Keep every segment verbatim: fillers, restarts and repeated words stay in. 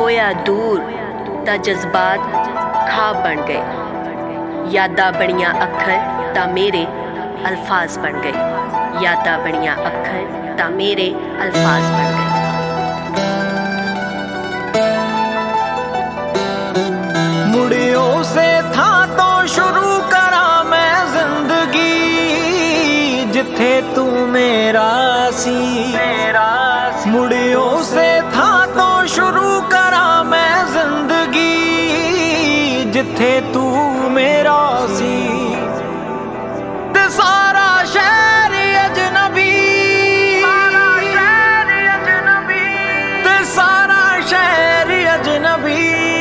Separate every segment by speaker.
Speaker 1: होया दूर ता जज्बात खाब बन गए। यादा बनिया अखर ता मेरे अल्फाज बन गए। यादा बनिया अखर ता मेरे अल्फाज बन गए।
Speaker 2: मुड़ियो से था तो शुरू करा मैं जिंदगी, जिथे तू मेरा सी मेरा सी। मुड़ियो से था तो शुरू करा मैं जिंदगी, जिथे तू मेरा सी। ते सारा शहर अजनबी, सारा शहर अजनबी, ते सारा शहर अजनबी।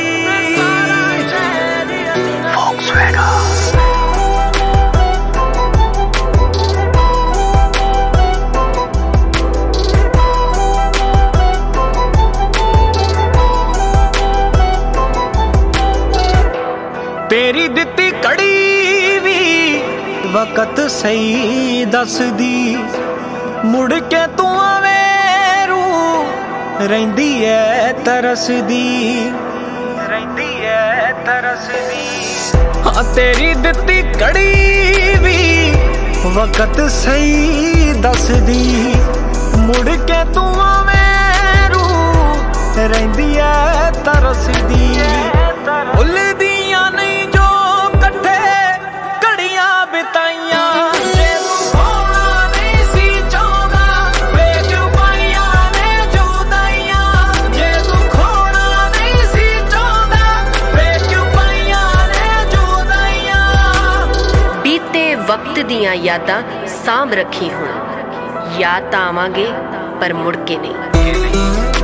Speaker 2: तेरी दिती कड़ी भी वक्त सही दस दी, मुड़ के तू आवेरू रहिंदी है तरस दी, रहिंदी है तरस दी। हाँ तेरी दिती कड़ी भी वक्त सही दस दी, मुड़ के तू आवेरू रहिंदी है तरस दी। भुल दिया नहीं जो कट्ठे घड़ियां बिताइया, जे तू खोना नहीं सी चाहदा वेच पाइया ने जुदाइयां। जे तू खोना नहीं सी चाहदा वेच पाइया ने जुदाइयां।
Speaker 1: बीते वक्त दियां यादां सांभ रखी हुण, याद तां आवांगे पर मुड़ के नहीं।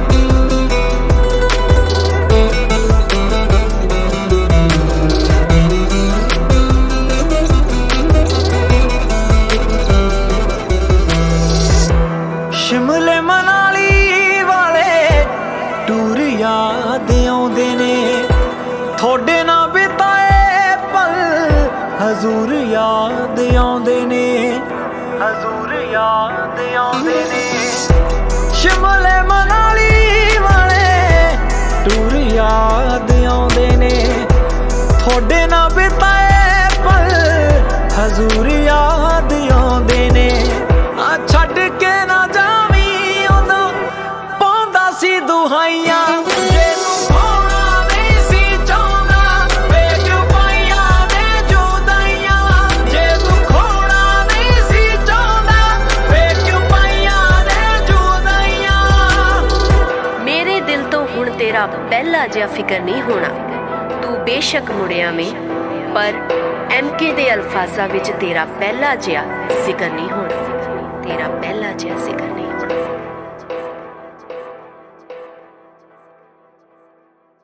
Speaker 2: शिमले मनाली वाले टूर याद आउंदे ने, थोड़े ना बिताए पल हजूर याद आउंदे ने, हजूर याद आउंदे ने। शिमले मनाली वाले टूर याद आउंदे ने, थोड़े ना बिताए पल हजूर याद आउंदे ने। आ छड्ड के ना जावी उदों पाउंदा सी दुहाइयां, जे तू खोना नहीं सी चाहदा वेच पाइया ने जुदाइयां। जे तू खोना नहीं सी चाहदा वेच पाइया ने जुदाइयां।
Speaker 1: मेरे दिल तो हुण तेरा पहला जिहा फिकर नहीं होना, तू बेशक मुड़िया में पर एम के दे अल्फाजा विच तेरा पहला जिहा जिक्र नहीं होना, तेरा पहला जिहा जिक्र नहीं।